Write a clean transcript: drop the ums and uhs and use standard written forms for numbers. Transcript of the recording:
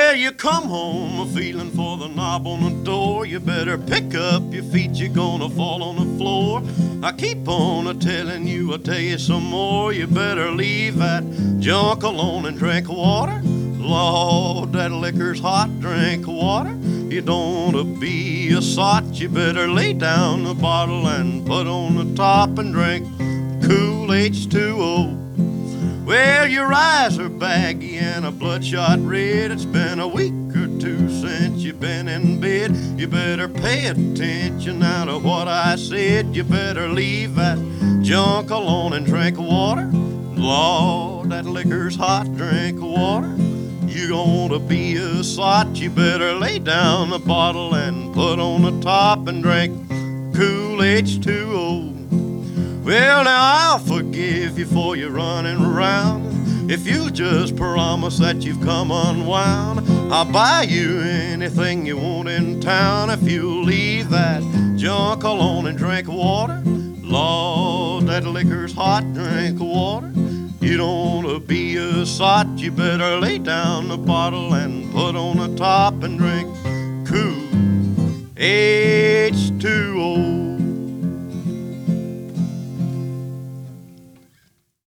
Well, you come home a feeling for the knob on the door. You better pick up your feet, you're gonna fall on the floor. I keep on telling you, I'll tell you some more. You better leave that junk alone and drink water. Lord, that liquor's hot, drink water. You don't wanna be a sot, you better lay down the bottle and put on the top and drink cool H2O. Well, your eyes are baggy and a bloodshot red. It's been a week or two since you've been in bed. You better pay attention now to what I said. You better leave that junk alone and drink water. Lord, that liquor's hot, drink water. You gonna be a sot, you better lay down the bottle and put on the top and drink cool H2O. Well, now I'll forgive you for your running around if you just promise that you've come unwound. I'll buy you anything you want in town if you leave that junk alone and drink water. Lord, that liquor's hot, drink water. You don't wanna be a sot, you better lay down the bottle and put on the top and drink cool H2O.